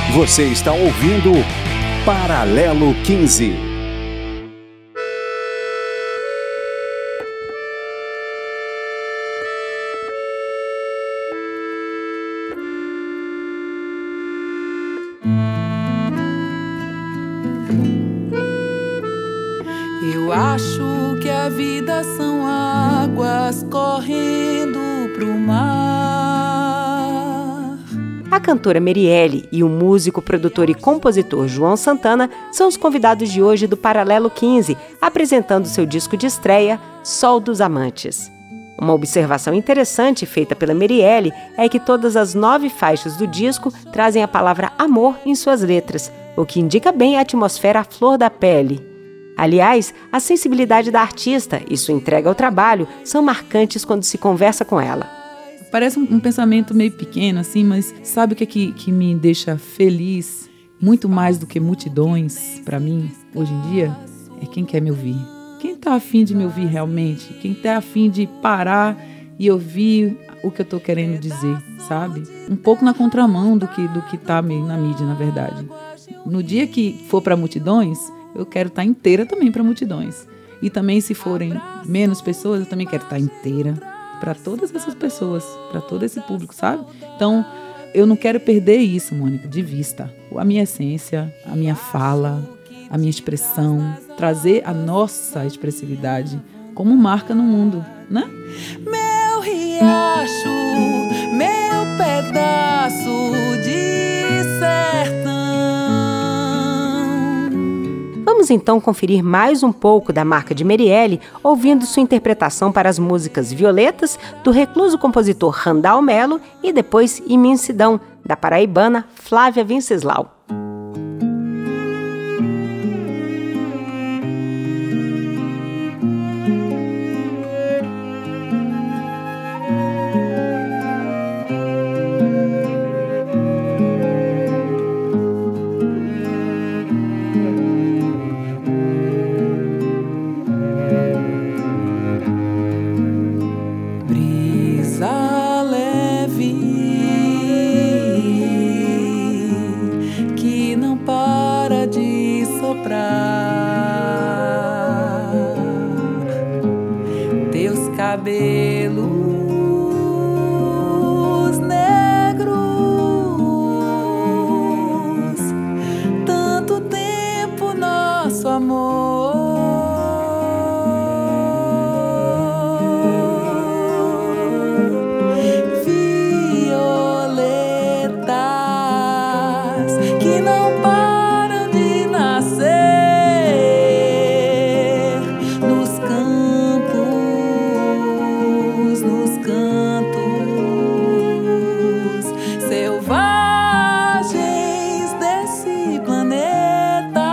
Você está ouvindo Paralelo 15. Eu acho que a vida são águas correndo pro mar. A cantora Merielle e o músico, produtor e compositor João Santana são os convidados de hoje do Paralelo 15, apresentando seu disco de estreia, Sol dos Amantes. Uma observação interessante feita pela Merielle é que todas as 9 faixas do disco trazem a palavra amor em suas letras, o que indica bem a atmosfera à flor da pele. Aliás, a sensibilidade da artista e sua entrega ao trabalho são marcantes quando se conversa com ela. Parece um pensamento meio pequeno, assim, mas sabe o que me deixa feliz? Muito mais do que multidões, para mim, hoje em dia, é quem quer me ouvir. Quem tá afim de me ouvir realmente? Quem tá afim de parar e ouvir o que eu tô querendo dizer, sabe? Um pouco na contramão do que tá meio na mídia, na verdade. No dia que for para multidões, eu quero estar inteira também para multidões. E também, se forem menos pessoas, eu também quero estar inteira para todas essas pessoas, para todo esse público, sabe? Então, eu não quero perder isso, Mônica, de vista. A minha essência, a minha fala, a minha expressão, trazer a nossa expressividade como marca no mundo, né? Meu riacho, meu pedaço de sertão. Vamos então conferir mais um pouco da marca de Merielle, ouvindo sua interpretação para as músicas Violetas, do recluso compositor Randal Melo, e depois Imensidão, da paraibana Flávia Venceslau. Teus cabelos negros, tanto tempo nosso amor. Violetas que não param de nascer nos cantos selvagens desse planeta.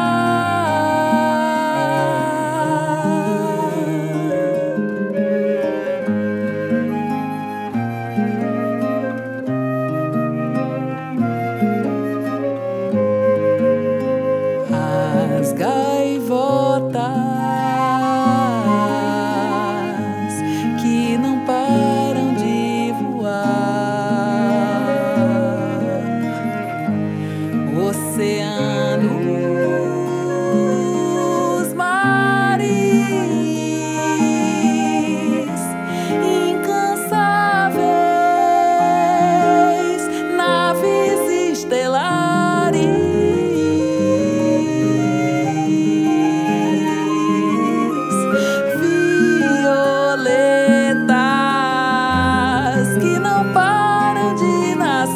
As gaivotas que não param de voar, oceanos, mares, incansáveis, naves estelares. Violetas que não param de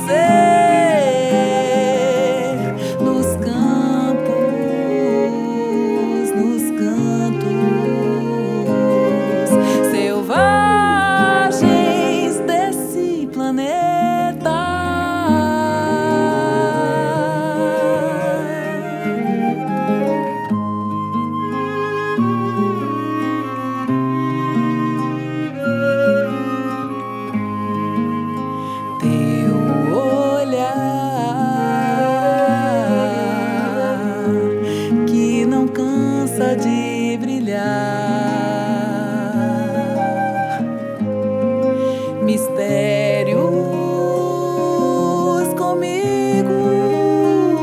nascer nos cantos selvagens desse planeta. Teu olhar que não cansa de brilhar, mistérios comigo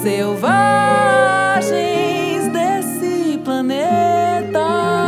selvagens desse planeta.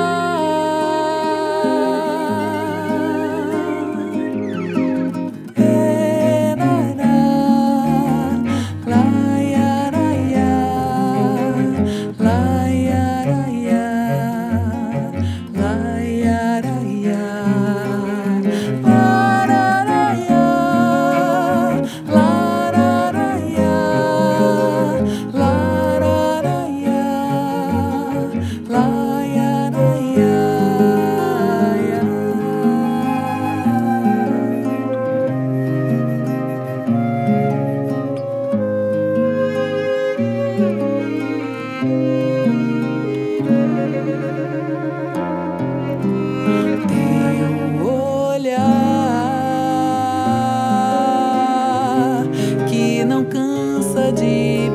De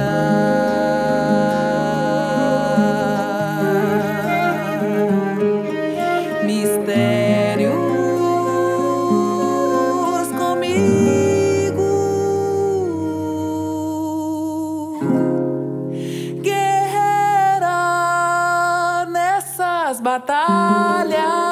brilhar, mistérios comigo, guerreira nessas batalhas.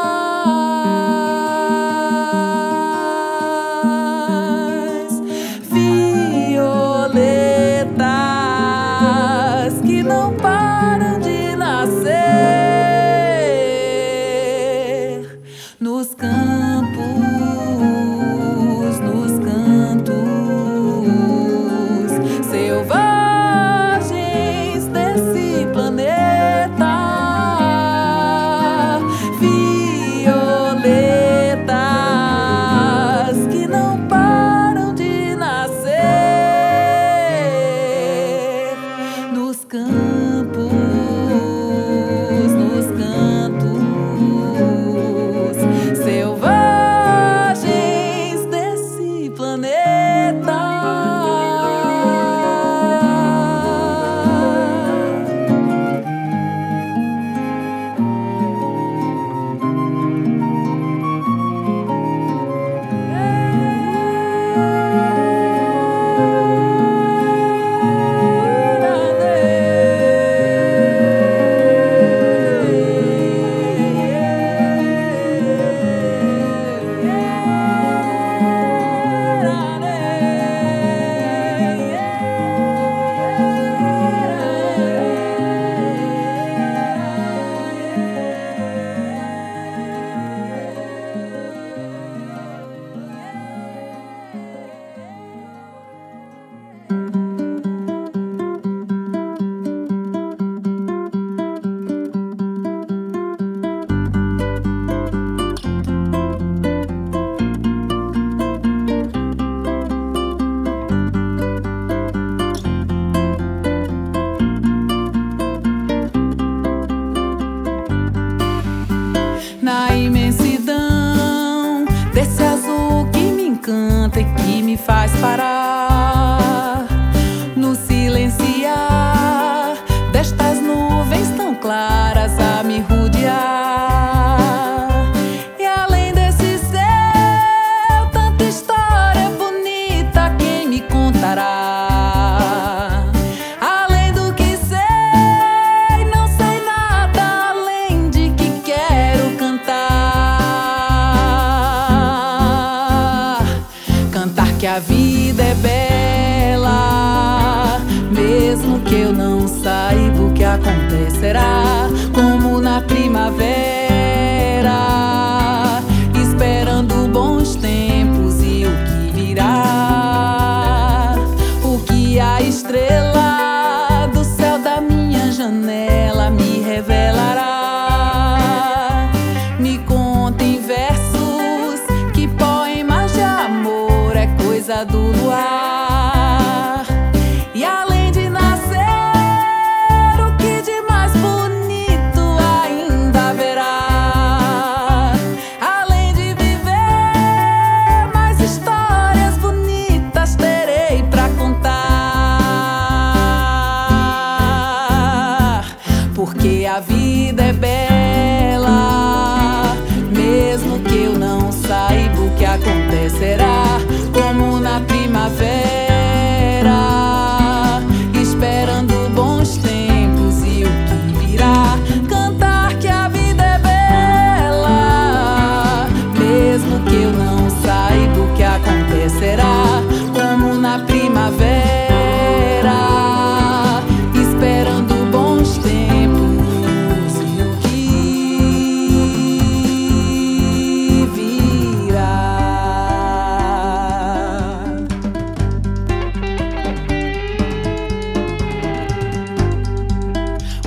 Que não param de nascer nos campos, nos cantos selvagens desse planeta. Violetas que não param de nascer nos campos, nos cantos selvagens desse planeta. Na imensidão desse azul que me encanta e que me faz parar, no silenciar destas nuvens tão claras a me rodear. E além desse céu, tanta história bonita quem me contará? Que a vida é bela, mesmo que eu não saiba o que acontecerá, como na primavera, esperando bons tempos e o que virá, o que a estrela do céu da minha janela me revelará. Me conta em versos que poemas de amor é coisa do luar. E além de nascer, o que de mais bonito ainda haverá? Além de viver, mais histórias bonitas terei pra contar.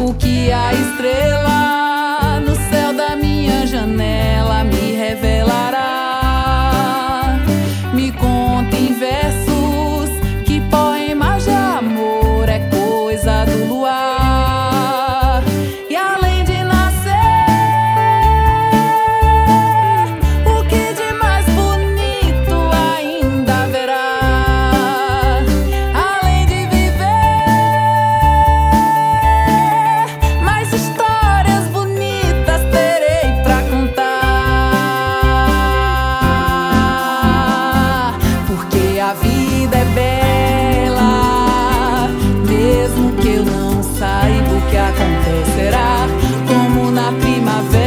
o que a estrela no céu da minha janela me revelará. Me conta em versos que poemas de amor é coisa do luar. E além de nascer, o que de mais bonito ainda haverá. Além de viver, mais histórias bonitas terei pra contar. Porque a vida é bela, mesmo que eu não saiba o que acontecerá. Como na primavera,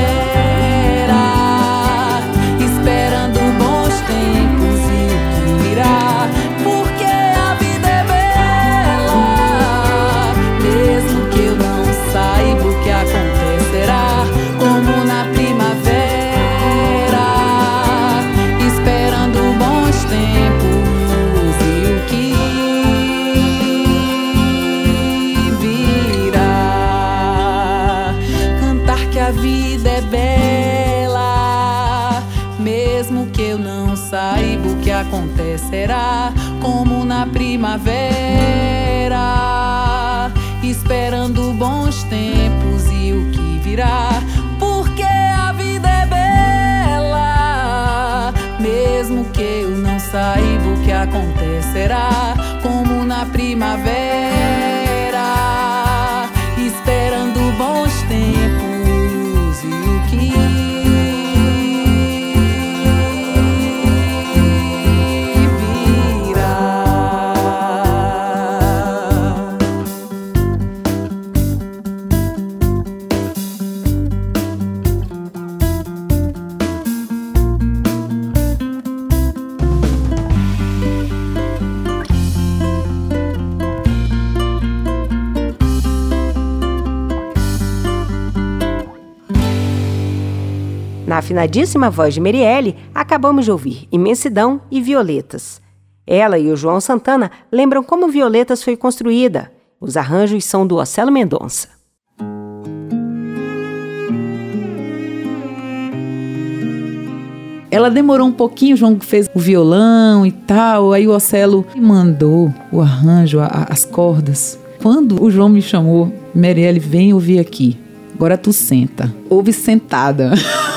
esperando bons tempos e o que virá. Porque a vida é bela, mesmo que eu não saiba o que acontecerá. Como na primavera, esperando bons tempos e o que virá. Cantar que a vida é bela, mesmo que eu não saiba o que acontecerá. Como na primavera, esperando bons tempos e o que virá. Porque a vida é bela, mesmo que eu não saiba o que acontecerá. Como na primavera, esperando bons tempos e o que virá. Na afinadíssima voz de Merielle, acabamos de ouvir Imensidão e Violetas. Ela e o João Santana lembram como Violetas foi construída. Os arranjos são do Ocelo Mendonça. Ela demorou um pouquinho, o João fez o violão e tal, aí o Ocelo mandou o arranjo, as cordas. Quando o João me chamou, Merielle, vem ouvir aqui. Agora tu senta. Ouve sentada.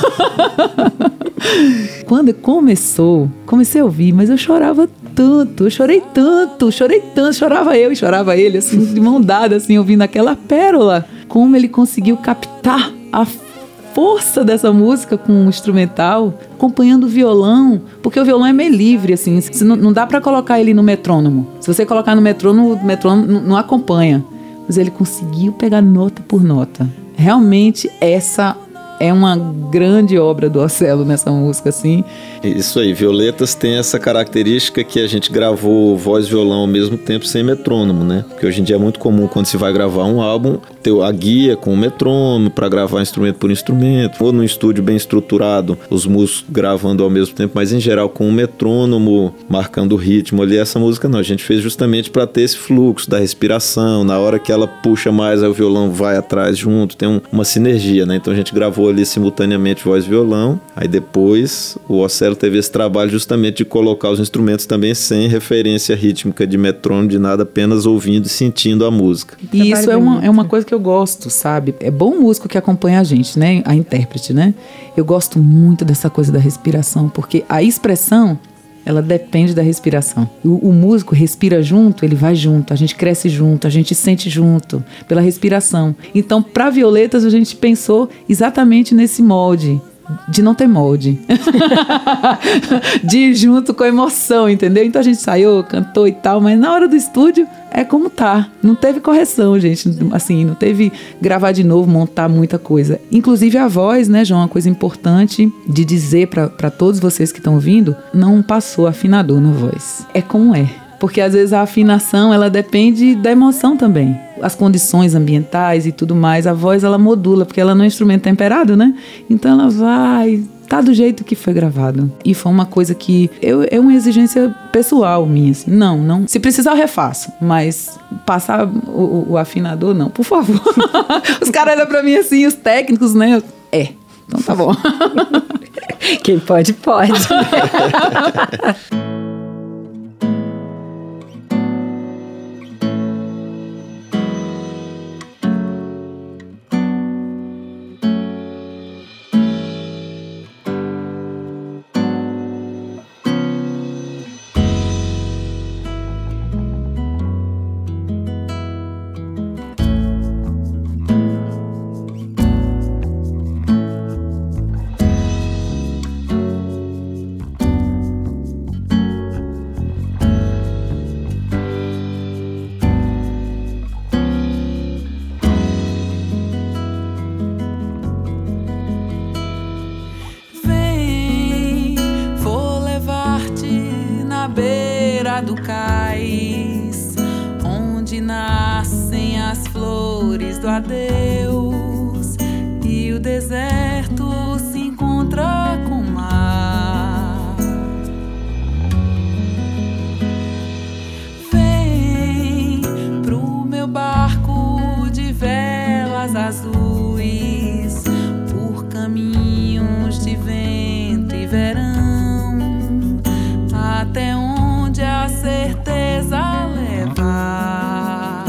Quando comecei a ouvir, mas eu chorava tanto, eu chorei tanto, chorava eu e chorava ele, assim, de mão dada, assim, ouvindo aquela pérola. Como ele conseguiu captar a força dessa música com o instrumental, acompanhando o violão, porque o violão é meio livre, assim, não dá pra colocar ele no metrônomo. Se você colocar no metrônomo, o metrônomo não acompanha. Mas ele conseguiu pegar nota por nota. Realmente, essa é uma grande obra do Ocelo nessa música, assim. Isso aí, Violetas tem essa característica que a gente gravou voz e violão ao mesmo tempo sem metrônomo, né? Porque hoje em dia é muito comum, quando se vai gravar um álbum, ter a guia com o metrônomo para gravar instrumento por instrumento, ou num estúdio bem estruturado, os músicos gravando ao mesmo tempo, mas em geral com o metrônomo marcando o ritmo ali. Essa música não, a gente fez justamente para ter esse fluxo da respiração, na hora que ela puxa mais, aí o violão vai atrás junto, tem uma sinergia, né? Então a gente gravou ali simultaneamente voz e violão, aí depois o Ocelo teve esse trabalho justamente de colocar os instrumentos também sem referência rítmica de metrônomo, de nada, apenas ouvindo e sentindo a música. E isso é uma coisa que eu gosto, sabe? É bom o músico que acompanha a gente, né? A intérprete, né? Eu gosto muito dessa coisa da respiração, porque a expressão, ela depende da respiração. O músico respira junto, ele vai junto, a gente cresce junto, a gente sente junto, pela respiração. Então, para Violetas, a gente pensou exatamente nesse molde, de não ter molde. De ir junto com a emoção, entendeu? Então a gente saiu, cantou e tal, mas na hora do estúdio é como tá. Não teve correção, gente. Assim, não teve gravar de novo, montar muita coisa. Inclusive a voz, né, João? Uma coisa importante de dizer para todos vocês que estão ouvindo, não passou afinador na voz. É como é. Porque às vezes a afinação, ela depende da emoção também. As condições ambientais e tudo mais, a voz ela modula, porque ela não é um instrumento temperado, né? Então ela vai tá do jeito que foi gravado. E foi uma coisa que é uma exigência pessoal minha, assim. Não, se precisar eu refaço, mas passar o afinador, não, por favor. Os caras olham pra mim assim, os técnicos, né? Então tá bom. Quem pode, pode. Do cais, onde nascem as flores do adeus, e o deserto se encontra com o mar. Vem pro meu barco de velas azuis, por caminhos de vento e verão, até onde a certeza levar.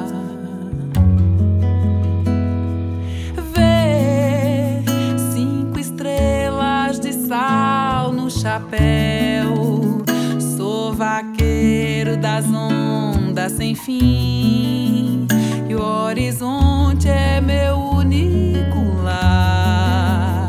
Vê 5 estrelas de sal no chapéu. Sou vaqueiro das ondas sem fim, e o horizonte é meu único lar.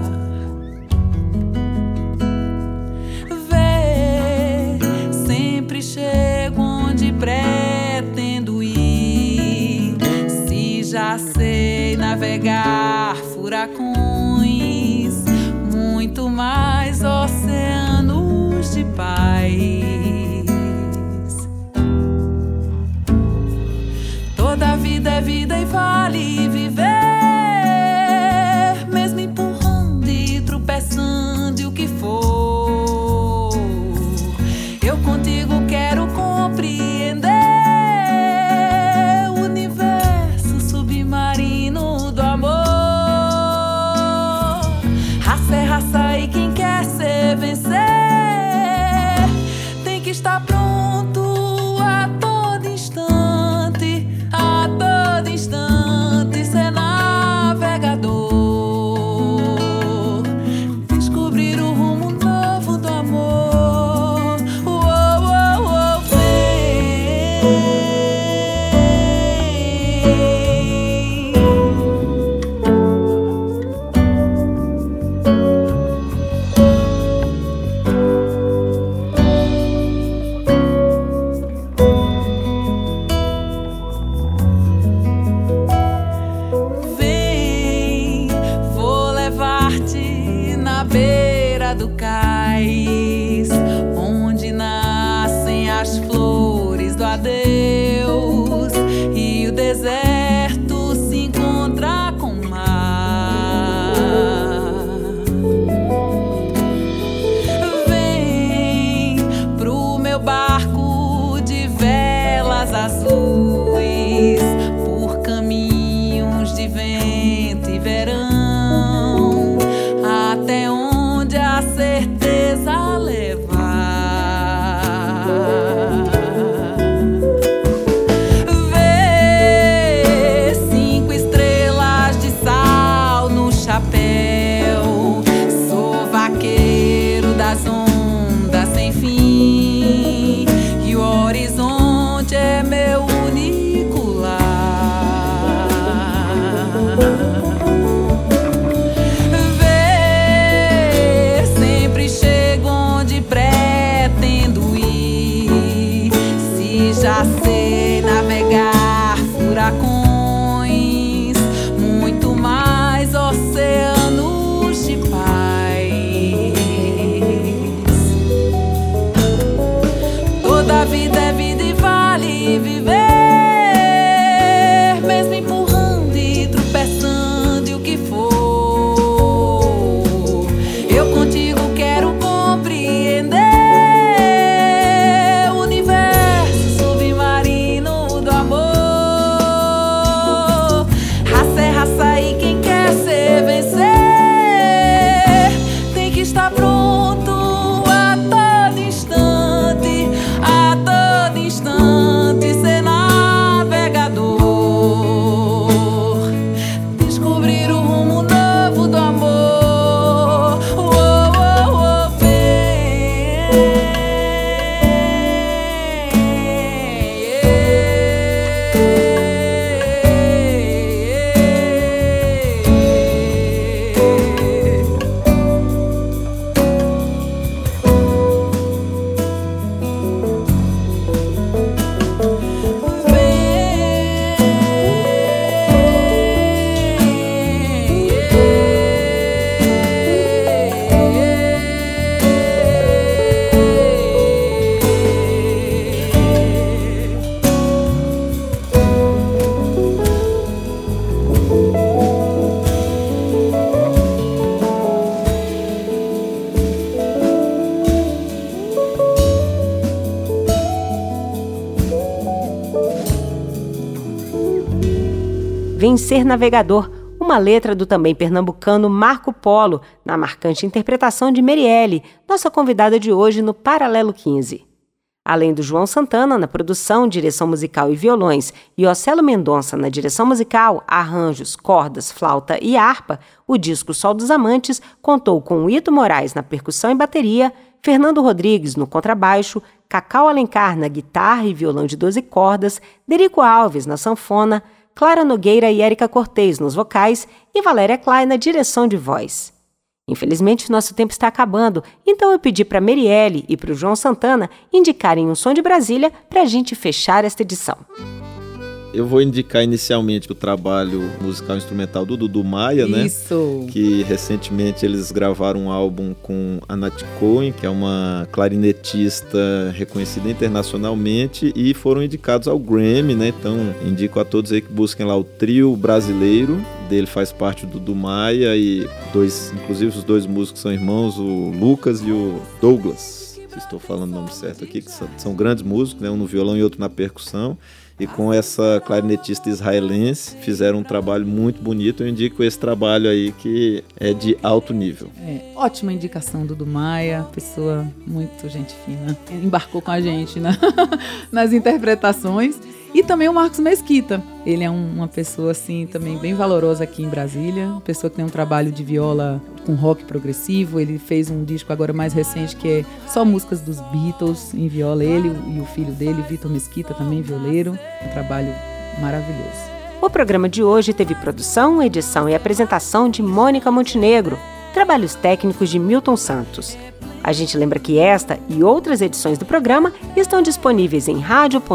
Chego onde pretendo ir, se já sei navegar furacões, muito mais oceanos de paz. Toda vida é vida e vale viver, mesmo empurrando e tropeçando e o que for. Eu contigo quero compreender o universo submarino do amor. Raça é raça e quem quer ser vencer tem que estar pronto a todo instante, ser navegador, descobrir o rumo novo do amor. Vem, vou levar-te na beira do cais, onde nascem as flores do adeus, e o deserto se encontra com o mar. Vem pro meu barco de velas azuis, por caminhos de vento e verão, até onde a certeza levar. Vê 5 estrelas de sal no chapéu. Sou vaqueiro das ondas sem fim, e o horizonte é meu único Vencer Navegador, uma letra do também pernambucano Marco Polo, na marcante interpretação de Merielle, nossa convidada de hoje no Paralelo 15. Além do João Santana na produção, direção musical e violões e Ocelo Mendonça na direção musical, arranjos, cordas, flauta e harpa, o disco Sol dos Amantes contou com Ito Moraes na percussão e bateria, Fernando Rodrigues no contrabaixo, Cacau Alencar na guitarra e violão de 12 cordas, Derico Alves na sanfona, Clara Nogueira e Érica Cortez nos vocais e Valéria Klein na direção de voz. Infelizmente, nosso tempo está acabando, então eu pedi para Merielle e para o João Santana indicarem um som de Brasília para a gente fechar esta edição. Eu vou indicar inicialmente o trabalho musical instrumental do Dudu Maia, né? Isso! Que recentemente eles gravaram um álbum com a Nat Cohen, que é uma clarinetista reconhecida internacionalmente, e foram indicados ao Grammy, né? Então, indico a todos aí que busquem lá o trio brasileiro. Dele faz parte o Dudu Maia e inclusive os dois músicos são irmãos, o Lucas e o Douglas. Se estou falando o nome certo aqui, que são grandes músicos, né? Um no violão e outro na percussão. E com essa clarinetista israelense fizeram um trabalho muito bonito. Eu indico esse trabalho aí que é de alto nível. Ótima indicação, Dudu Maia, pessoa muito gente fina. Embarcou com a gente nas interpretações. E também o Marcos Mesquita. Ele é uma pessoa assim também bem valorosa aqui em Brasília. Uma pessoa que tem um trabalho de viola com rock progressivo. Ele fez um disco agora mais recente que é só músicas dos Beatles em viola. Ele e o filho dele, Vitor Mesquita, também violeiro. Um trabalho maravilhoso. O programa de hoje teve produção, edição e apresentação de Mônica Montenegro. Trabalhos técnicos de Milton Santos. A gente lembra que esta e outras edições do programa estão disponíveis em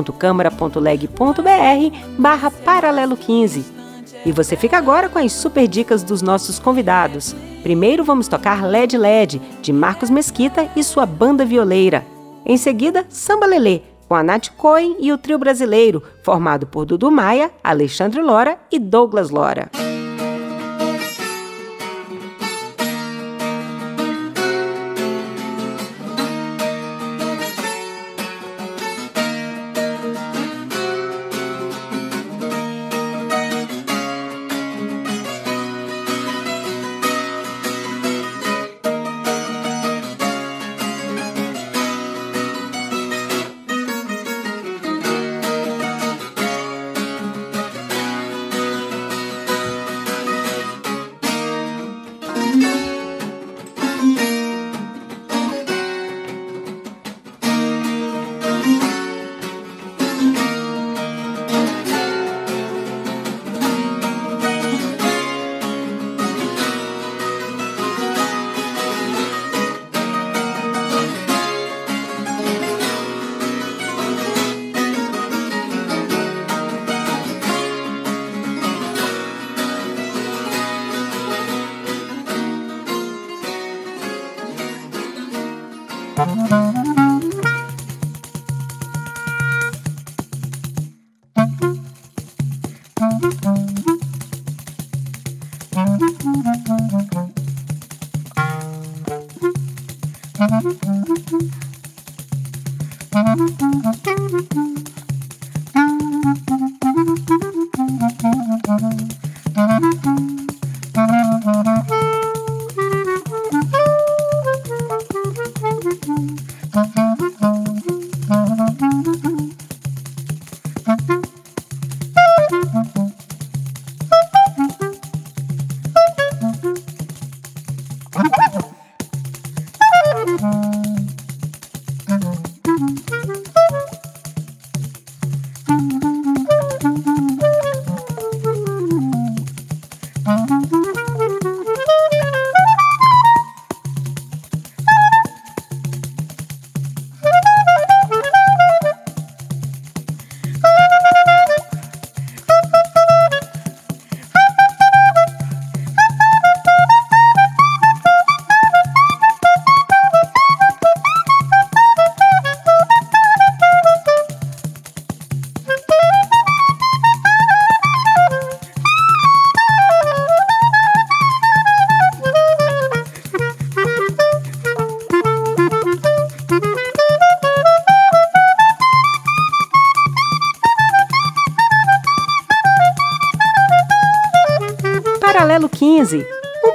radio.câmara.leg.br/paralelo 15. E você fica agora com as super dicas dos nossos convidados. Primeiro vamos tocar Led Led, de Marcos Mesquita e sua banda violeira. Em seguida, Samba Lelê, com a Nat Cohen e o trio brasileiro, formado por Dudu Maia, Alexandre Lora e Douglas Lora.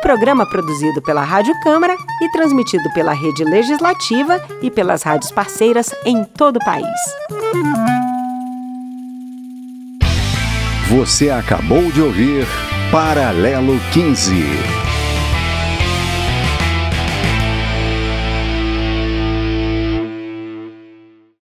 programa produzido pela Rádio Câmara e transmitido pela Rede Legislativa e pelas rádios parceiras em todo o país. Você acabou de ouvir Paralelo 15.